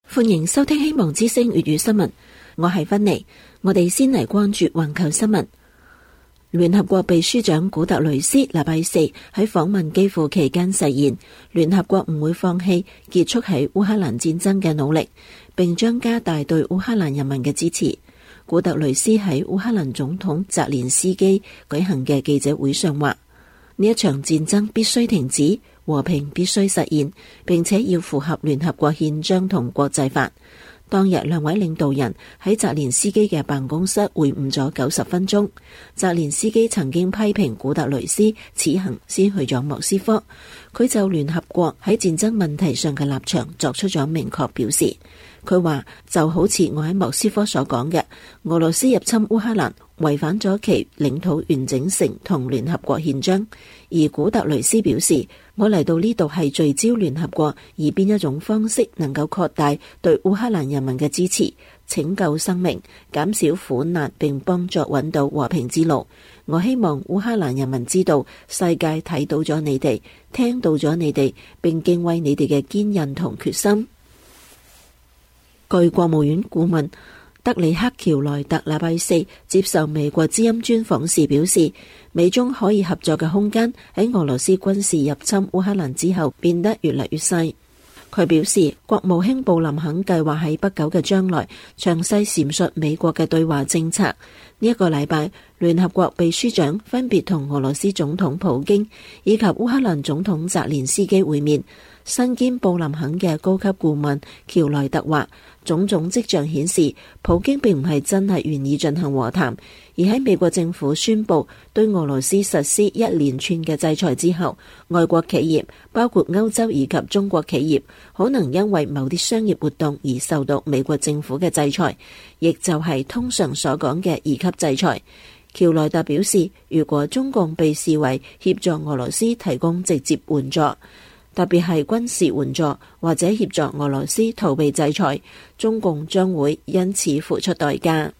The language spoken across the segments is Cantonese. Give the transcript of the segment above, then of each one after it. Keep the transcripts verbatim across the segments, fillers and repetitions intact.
歡迎收聽希望之聲粵語新聞，我係芬妮。我哋先嚟關注環球新聞。聯合國秘書長古特雷斯禮拜四喺訪問基輔期間誓言，聯合國唔會放棄結束喺烏克蘭戰爭嘅努力，並將加大對烏克蘭人民嘅支持。古特雷斯喺烏克蘭總統澤連斯基舉行嘅記者會上話，呢一場戰爭必須停止，和平必須實現，並且要符合聯合國憲章同國際法。當日兩位領導人喺澤連斯基嘅辦公室會晤咗九十分鐘。澤連斯基曾經批評古特雷斯此行先去咗莫斯科，佢就聯合國喺戰爭問題上嘅立場作出咗明確表示。佢話就好似我喺莫斯科所講嘅，俄羅斯入侵烏克蘭違反咗其領土完整性同聯合國憲章。而古特雷斯表示，我嚟到呢度係聚焦聯合國以邊一種方式能夠擴大對烏克蘭人民嘅支持，拯救生命，減少苦難，並幫助揾到和平之路。我希望烏克蘭人民知道，世界睇到咗你哋，聽到咗你哋，並敬畏你哋嘅堅韌同決心。據國務院顧問德里克喬萊特禮拜四接受美國之音專訪時表示，美中可以合作嘅空間喺俄羅斯軍事入侵烏克蘭之後變得越嚟越細。佢表示，國務卿布林肯計劃喺不久嘅將來詳細闡述美國嘅對華政策。呢、這、一個禮拜，聯合國秘書長分別同俄羅斯總統普京以及烏克蘭總統澤連斯基會面。身兼布林肯嘅高級顧問喬萊特話，種種跡象顯示，普京並唔係真係願意進行和談，而喺美國政府宣布對俄羅斯實施一連串嘅制裁之後，外國企業包括歐洲以及中國企業可能因為某啲商業活動而受到美國政府嘅制裁，亦就係通常所講嘅二級制裁。喬萊特表示，如果中共被視為協助俄羅斯提供直接援助，特別係軍事援助或者協助俄羅斯逃避制裁，中共將會因此付出代價。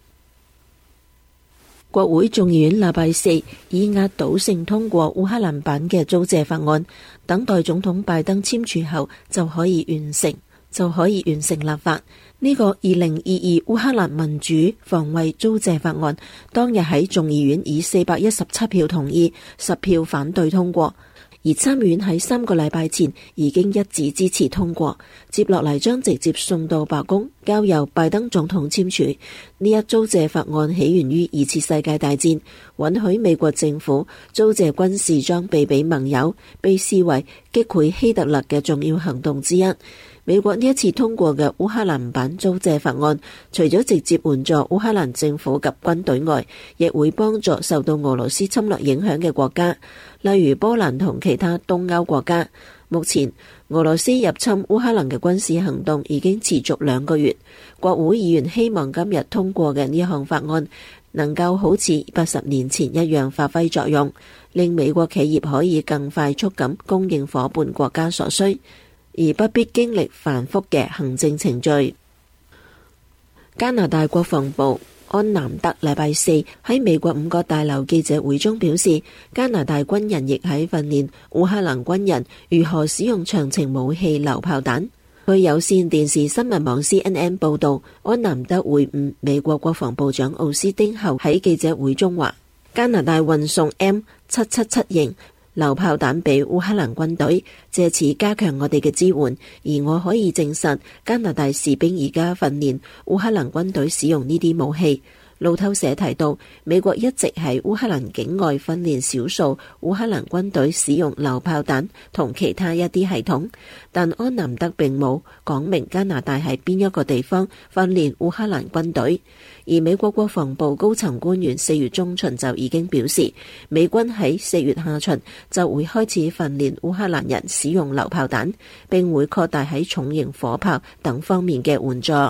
國會眾議院禮拜四以壓倒性通過烏克蘭版嘅租借法案，等待總統拜登簽署後就可以完成，就可以完成立法。呢、這個二零二二烏克蘭民主防衛租借法案，當日喺眾議院以四百一十七票同意，十票反對通過。而參議院喺三個禮拜前已經一致支持通過，接落嚟將直接送到白宮，交由拜登總統簽署。呢一租借法案起源於二次世界大戰，允許美國政府租借軍事裝備俾盟友，被視為擊潰希特勒嘅重要行動之一。美國呢一次通過嘅烏克蘭版租借法案，除咗直接援助烏克蘭政府及軍隊外，亦會幫助受到俄羅斯侵略影響嘅國家，例如波蘭同其他東歐國家。目前，俄羅斯入侵烏克蘭嘅軍事行動已經持續兩個月。國會議員希望今日通過嘅呢項法案，能夠好似八十年前一樣發揮作用，令美國企業可以更快速咁供應夥伴國家所需，而不必經歷繁複嘅行政程序。加拿大國防部安南德禮拜四喺美國五角大樓記者會中表示，加拿大軍人亦喺訓練烏克蘭軍人如何使用長程武器榴炮彈。據有線電視新聞網 C N N 報道，安南德會晤美國國防部長奧斯汀後喺記者會中話，加拿大運送 M 七七七型榴炮彈俾烏克蘭軍隊，借此加強我哋嘅支援。而我可以證實，加拿大士兵而家訓練烏克蘭軍隊使用呢啲武器。路透社提到，美國一直喺烏克蘭境外訓練少數烏克蘭軍隊使用榴炮彈同其他一啲系統，但安南德並冇講明加拿大喺邊一個地方訓練烏克蘭軍隊。而美國國防部高層官員四月中旬就已經表示，美軍喺四月下旬就會開始訓練烏克蘭人使用榴炮彈，並會擴大喺重型火炮等方面嘅援助。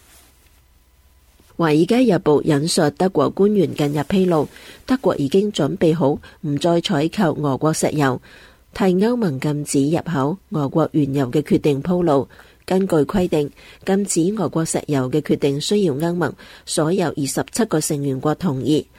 華爾街日報引述德國官員近日披露，德國已經準備好唔再採購俄國石油，替歐盟禁止入口俄國原油嘅決定鋪路。根據規定，禁止俄國石油嘅決定需要歐盟所有二十七個成員國同意。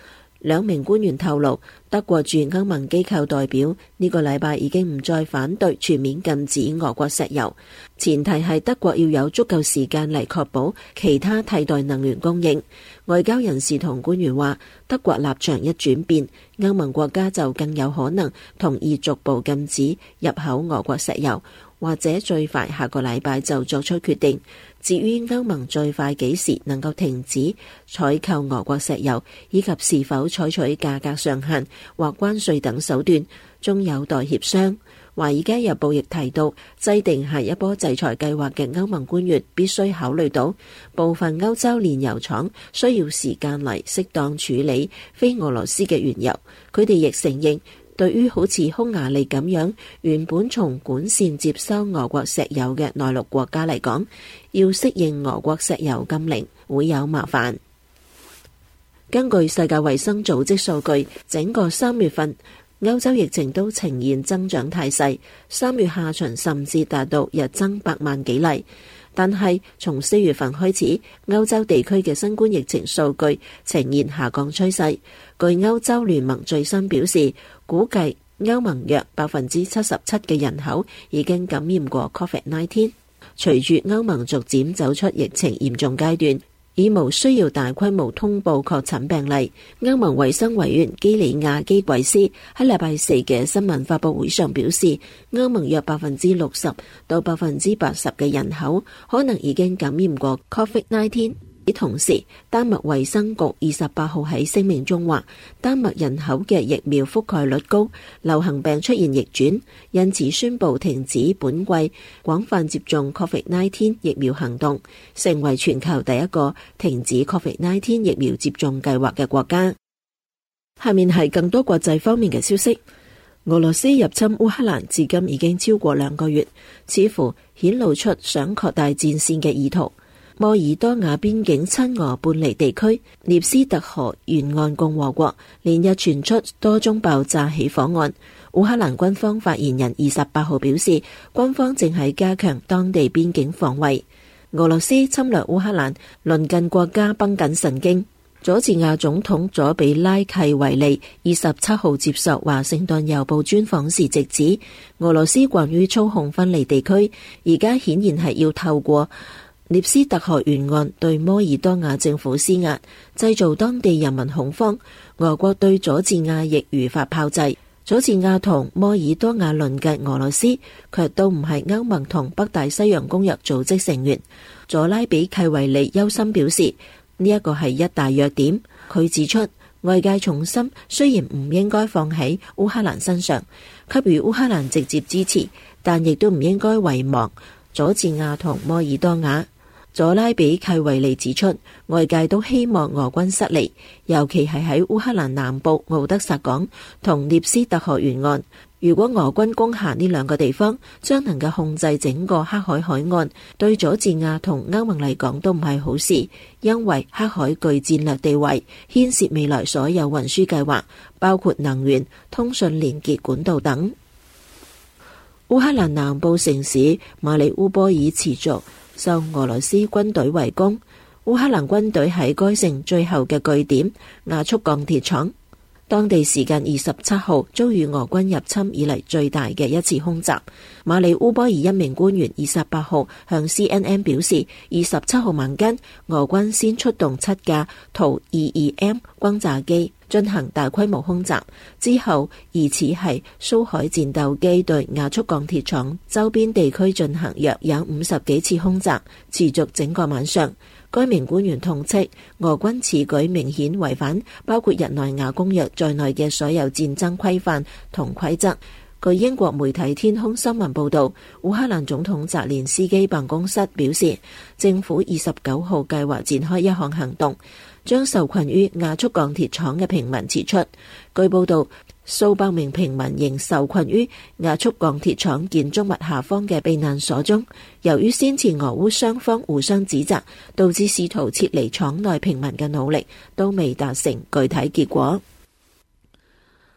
兩名官員透露，德國駐歐盟機構代表呢個禮拜已經唔再反對全面禁止俄國石油，前提係德國要有足夠時間嚟確保其他替代能源供應。外交人士同官員話，德國立場一轉變，歐盟國家就更有可能同意逐步禁止入口俄國石油，或者最快下個禮拜就作出決定。至於歐盟最快幾時能夠停止採購俄國石油，以及是否採取價格上限或關稅等手段，仲有待協商。華爾街日報亦提到，制定下一波制裁計劃嘅歐盟官員必須考慮到部分歐洲煉油廠需要時間嚟適當處理非俄羅斯嘅原油。佢哋亦承認，對於好似匈牙利咁樣原本從管線接收俄國石油嘅內陸國家嚟講，要適應俄國石油禁令會有麻煩。根據世界衛生組織數據，整個三月份歐洲疫情都呈現增長態勢，三月下旬甚至達到日增百萬幾例。但係從四月份開始，歐洲地區嘅新冠疫情數據呈現下降趨勢。據歐洲聯盟最新表示，估計歐盟約百分之七十七嘅人口已經感染過 Covid 十九。隨住歐盟逐漸走出疫情嚴重階段，已無需要大規模通報確診病例。歐盟衛生委員基里亞基貴斯喺禮拜四嘅新聞發佈會上表示，歐盟約百分之六十到百分之八十嘅人口可能已經感染過 Covid 十九。同時，丹麥衛生局二十八號喺聲明中話，丹麥人口嘅疫苗覆蓋率高，流行病出現逆轉，因此宣布停止本季廣泛接種 Covid 十九 疫苗行動，成為全球第一個停止 Covid 十九 疫苗接種計劃嘅國家。下面係更多國際方面嘅消息。俄羅斯入侵烏克蘭至今已經超過兩個月，似乎顯露出想擴大戰線嘅意圖。摩爾多瓦邊境親俄半離地區涅斯特河沿岸共和國連日傳出多宗爆炸起火案。烏克蘭軍方發言人二十八號表示，軍方正喺加強當地邊境防衛。俄羅斯侵略烏克蘭，鄰近國家繃緊神經。佐治亞總統佐比拉契維利二十七號接受華盛頓郵報專訪時直指，俄羅斯慣於操控分離地區，而家顯然係要透過涅斯特河沿岸對摩爾多瓦政府施壓，製造當地人民恐慌。俄國對佐治亞亦如法炮製。佐治亞同摩爾多瓦鄰近俄羅斯，卻都唔係歐盟同北大西洋公約組織成員。佐拉比契維利憂心表示，呢一個係一大弱點。佢指出，外界重申雖然唔應該放喺烏克蘭身上，給予烏克蘭直接支持，但亦都唔應該遺忘佐治亞同摩爾多瓦。佐拉比契維利指出，外界都希望俄軍失利，尤其係喺烏克蘭南部敖德薩港同涅斯特河沿岸。如果俄軍攻下呢兩個地方，將能夠控制整個黑海海岸，對佐治亞同歐盟嚟講都唔係好事，因為黑海具戰略地位，牽涉未來所有運輸計劃，包括能源、通訊連結管道等。烏克蘭南部城市馬里烏波爾持續受俄羅斯軍隊圍攻，烏克蘭軍隊喺該城最後嘅據點亞速鋼鐵廠，當地時間二十七號遭遇俄軍入侵以嚟最大嘅一次空襲。馬里烏波爾一名官員二十八號向 C N N 表示，二十七號晚間俄軍先出動七架圖 二二 M 轟炸機進行大規模空襲，之後疑似係蘇海戰鬥機對亞速鋼鐵廠周邊地區進行約有五十幾次空襲，持續整個晚上。該名官員痛斥俄軍此舉明顯違反包括日內瓦公約在內嘅所有戰爭規範同規則。據英國媒體天空新聞報道，烏克蘭總統澤連斯基辦公室表示，政府二十九號計劃展開一項行動，將受困於亞速鋼鐵廠嘅平民撤出。據報道，數百名平民仍受困於亞速鋼鐵廠建築物下方嘅避難所中。由於先前俄烏雙方互相指責，導致試圖撤離廠內平民嘅努力都未達成具體結果。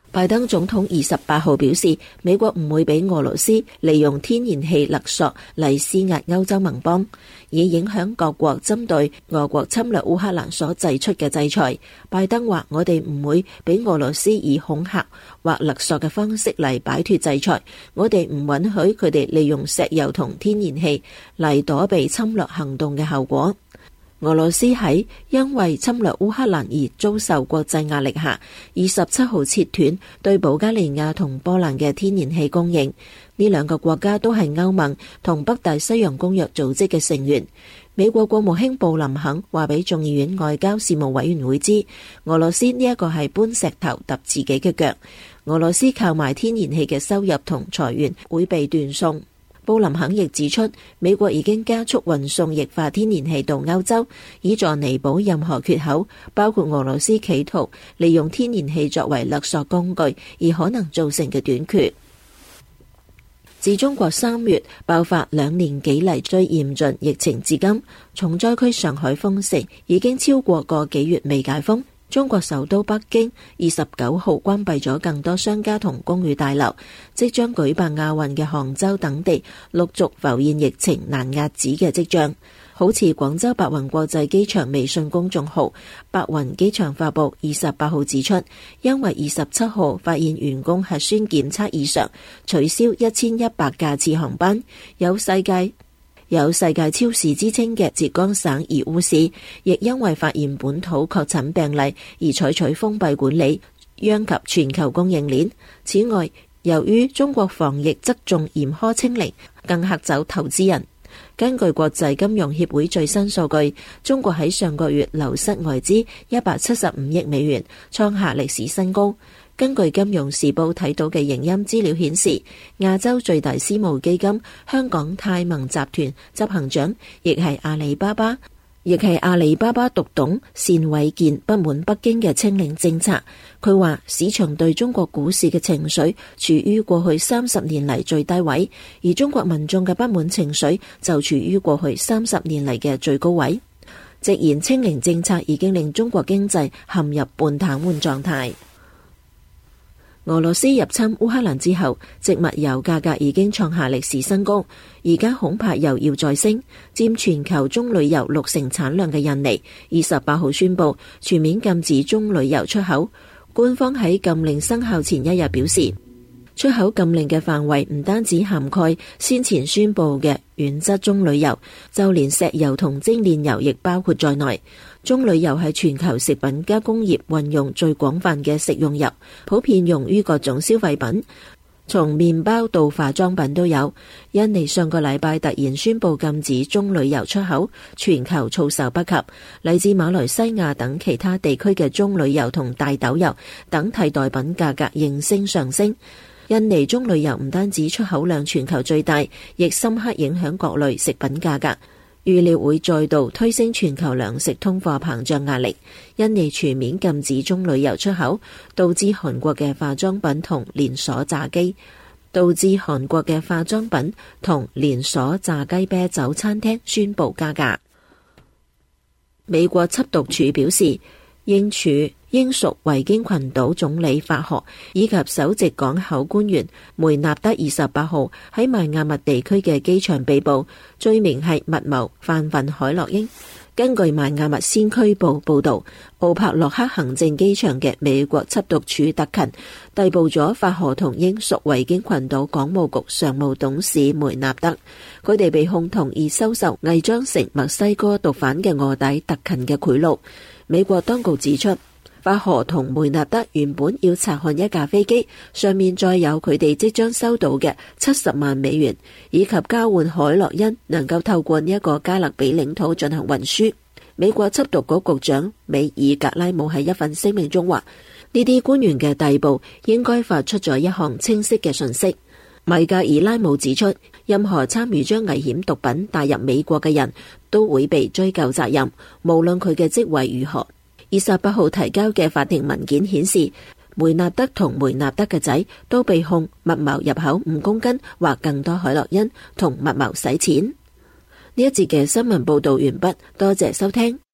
拜登總統二十八號表示，美國唔會俾俄羅斯利用天然氣勒索嚟施壓歐洲盟邦，以影響各國針對俄國侵略烏克蘭所祭出嘅制裁。拜登話：我哋唔會俾俄羅斯以恐嚇或勒索嘅方式嚟擺脫制裁，我哋唔允許佢哋利用石油同天然氣嚟躲避侵略行動嘅後果。俄羅斯喺因為侵略烏克蘭而遭受國際壓力下，二十七號切斷對保加利亞同波蘭嘅天然氣供應。呢兩個國家都係歐盟同北大西洋公約組織嘅成員。美國國務卿布林肯話俾眾議院外交事務委員會知，俄羅斯呢一個係搬石頭揼自己嘅腳。俄羅斯購買天然氣嘅收入同財源會被斷送。布林肯亦指出，美國已經加速運送液化天然氣到歐洲，以助彌補任何缺口，包括俄羅斯企圖利用天然氣作為勒索工具而可能造成嘅短缺。自中國三月爆發兩年幾嚟最嚴峻疫情至今，重災區上海封城已經超過個幾月未解封。中國首都北京二十九號關閉咗更多商家同公寓大樓，即將舉辦亞運嘅杭州等地陸續浮現疫情難遏止嘅跡象。好似廣州白雲國際機場微信公眾號白雲機場發布二十八號指出，因為二十七號發現員工核酸檢測異常，取消一千一百架次航班。有世界有世界超市之稱嘅浙江省義烏市，亦因為發現本土確診病例而採取封閉管理，殃及全球供應鏈。此外，由於中國防疫側重嚴苛清零，更嚇走投資人。根據國際金融協會最新數據，中國喺上個月流失外資一百七十五億美元，創下歷史新高。根據金融時報睇到嘅影音資料顯示，亞洲最大私募基金香港泰盟集團執行長，亦係阿里巴巴，亦係阿里巴巴獨董單偉健不滿北京嘅清零政策。佢話市場對中國股市嘅情緒處於過去三十年嚟最低位，而中國民眾嘅不滿情緒就處於過去三十年嚟嘅最高位。直言清零政策已經令中國經濟陷入半癱瘓狀態。俄羅斯入侵烏克蘭之後，植物油價格已經創下歷史新高，而家恐怕又要再升。佔全球棕櫚油六成產量嘅印尼，二十八號宣布全面禁止棕櫚油出口。官方喺禁令生效前一日表示，出口禁令嘅範圍唔單止涵蓋先前宣布嘅原質棕櫚油，就連石油同精煉油亦包括在內。棕櫚油係全球食品加工業運用最廣泛嘅食用油，普遍用於各種消費品，從麵包到化妝品都有。印尼上個禮拜突然宣布禁止棕櫚油出口，全球措手不及。嚟自馬來西亞等其他地區嘅棕櫚油同大豆油等替代品價格應聲上升。印尼棕櫚油唔單止出口量全球最大，亦深刻影響各類食品價格。預料會再度推升全球糧食通貨膨脹壓力。印尼全面禁止棕櫚油出口，導致韓國嘅化妝品同連鎖炸雞，導致韓國嘅化妝品同連鎖炸雞啤酒餐廳宣布加價。美國緝毒處表示，英處英屬維京群島總理法荷以及首席港口官員梅納德二十八號喺邁亞密地區嘅機場被捕，罪名係密謀販運海洛因。根據邁亞密先驅報報道，奧柏洛克行政機場嘅美國緝毒處特勤逮捕咗法荷同英屬維京群島港務局常務董事梅納德，佢哋被控同意收受偽裝成墨西哥毒販嘅臥底特勤嘅賄賂。美國當局指出，法荷同梅納德原本要查看一架飛機，上面載有佢哋即將收到嘅七十萬美元，以及交換海洛因能夠透過呢一個加勒比領土進行運輸。美國緝毒局局長美爾格拉姆喺一份聲明中話，呢啲官員嘅逮捕應該發出咗一項清晰嘅訊息。米格爾拉姆指出，任何參與將危險毒品帶入美國嘅人都會被追究責任，無論佢嘅職位如何。二十八號提交嘅法庭文件顯示，梅納德同梅納德嘅仔都被控密謀入口五公斤或更多海洛因同密謀洗錢。呢一節嘅新聞報道完畢，多謝收聽。